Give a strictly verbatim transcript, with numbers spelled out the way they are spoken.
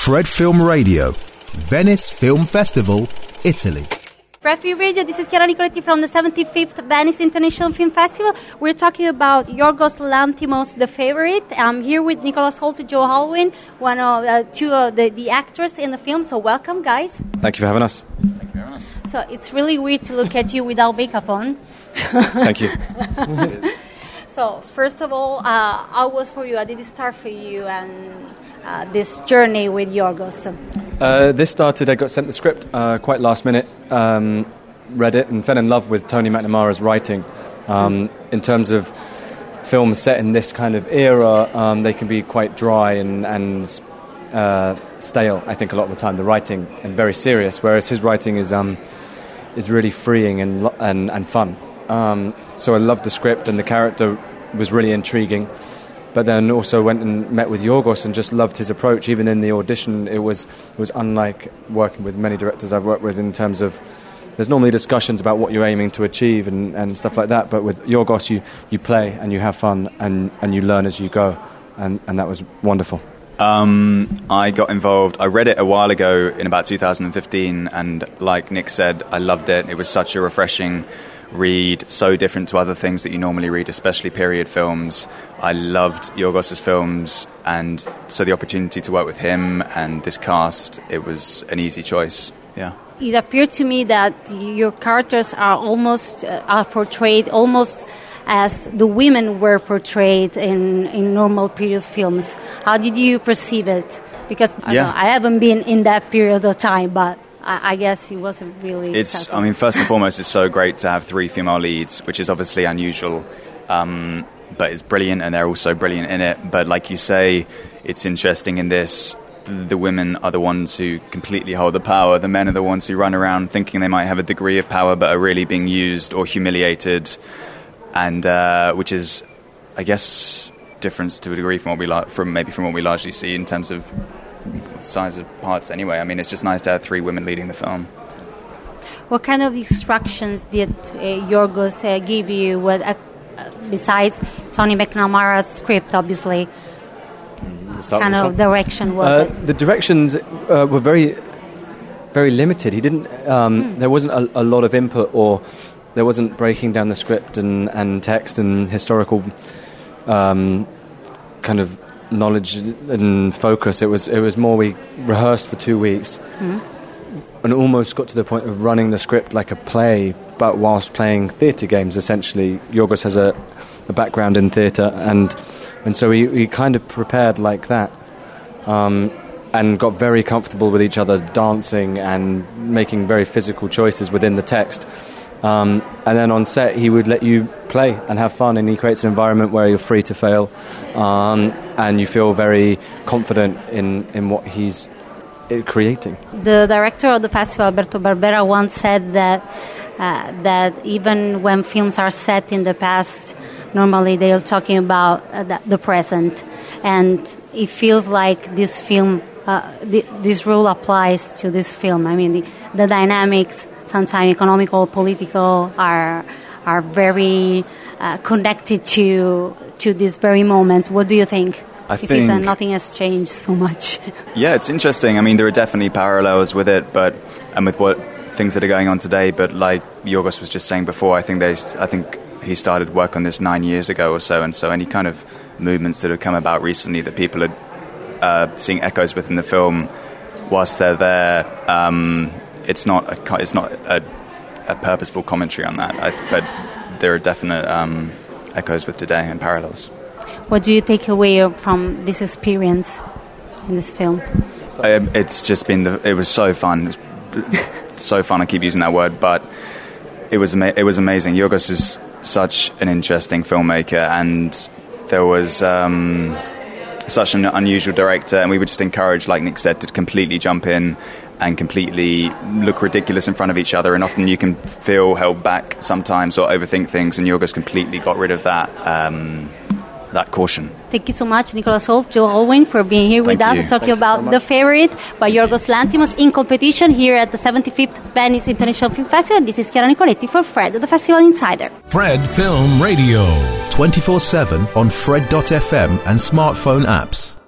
Fred Film Radio, Venice Film Festival, Italy. Fred Film Radio, this is Chiara Nicoletti from the seventy-fifth Venice International Film Festival. We're talking about Yorgos Lanthimos, The Favorite. I'm here with Nicholas Hoult, Joe Alwyn, one of uh, two of the, the actors in the film. So welcome, guys. Thank you for having us. Thank you for having us. So it's really weird to look at you without makeup on. Thank you. So first of all, uh, how was for you? How did it start for you and uh, this journey with Yorgos? Uh, this started, I got sent the script uh, quite last minute, um, read it and fell in love with Tony McNamara's writing. Um, in terms of films set in this kind of era, um, they can be quite dry and, and uh, stale, I think, a lot of the time, the writing, and very serious, whereas his writing is um, is really freeing and and, and fun. Um, so I loved the script, and the character was really intriguing. But then also went and met with Yorgos and just loved his approach. Even in the audition, it was it was unlike working with many directors I've worked with in terms of, there's normally discussions about what you're aiming to achieve and, and stuff like that. But with Yorgos, you, you play and you have fun and, and you learn as you go. And, and that was wonderful. Um, I got involved. I read it a while ago in about two thousand fifteen. And like Nick said, I loved it. It was such a refreshing read, so different to other things that you normally read, especially period films. I loved Yorgos' films, and so the opportunity to work with him and this cast, it was an easy choice. Yeah. It appeared to me that your characters are almost uh, are portrayed almost as the women were portrayed in, in normal period films. How did you perceive it? Because I, yeah. don't know, I haven't been in that period of time, but I guess it wasn't really... It's. Exciting. I mean, first and foremost, it's so great to have three female leads, which is obviously unusual, um, but it's brilliant, and they're also brilliant in it. But like you say, it's interesting in this, the women are the ones who completely hold the power. The men are the ones who run around thinking they might have a degree of power, but are really being used or humiliated, and uh, which is, I guess, difference to a degree from what we la- from maybe from what we largely see in terms of size of parts anyway. I mean, it's just nice to have three women leading the film. What kind of instructions did uh, Yorgos uh, give you, what, uh, besides Tony McNamara's script, obviously? What kind of direction was uh, it? The directions uh, were very, very limited. He didn't, um, mm. there wasn't a, a lot of input, or there wasn't breaking down the script and, and text and historical um, kind of knowledge and focus. It was it was more, we rehearsed for two weeks mm. and almost got to the point of running the script like a play, but whilst playing theatre games, essentially. Yorgos has a, a background in theatre, and and so he, he kind of prepared like that, um, and got very comfortable with each other, dancing and making very physical choices within the text. Um, and then on set, he would let you play and have fun, and he creates an environment where you're free to fail, um, and you feel very confident in, in what he's creating. The director of the festival, Alberto Barbera, once said that uh, that even when films are set in the past, normally they're talking about uh, the, the present, and it feels like this film, uh, th- this rule applies to this film. I mean, the, the dynamics, sometimes economical, political, are are very uh, connected to to this very moment. What do you think? I because think uh, nothing has changed so much. Yeah, it's interesting. I mean, there are definitely parallels with it, but and with what things that are going on today. But like Yorgos was just saying before, I think there's, I think he started work on this nine years ago or so, and so any kind of movements that have come about recently that people are uh, seeing echoes within the film, whilst they're there. Um, It's not a, it's not a, a purposeful commentary on that, I, but there are definite um, echoes with today and parallels. What do you take away from this experience in this film? Um, it's just been the, it was so fun, it was so fun. I keep using that word, but it was ama- it was amazing. Yorgos is such an interesting filmmaker, and there was um, such an unusual director, and we were just encouraged, like Nick said, to completely jump in and completely look ridiculous in front of each other, and often you can feel held back sometimes or overthink things, and Yorgos completely got rid of that um, that caution. Thank you so much, Nicholas Hoult, Joe Alwyn, for being here Thank with us you. and talking Thank about so The Favorite by Yorgos Lanthimos in competition here at the seventy-fifth Venice International Film Festival. This is Chiara Nicoletti for Fred, the Festival Insider. Fred Film Radio, twenty-four seven on Fred dot f m and smartphone apps.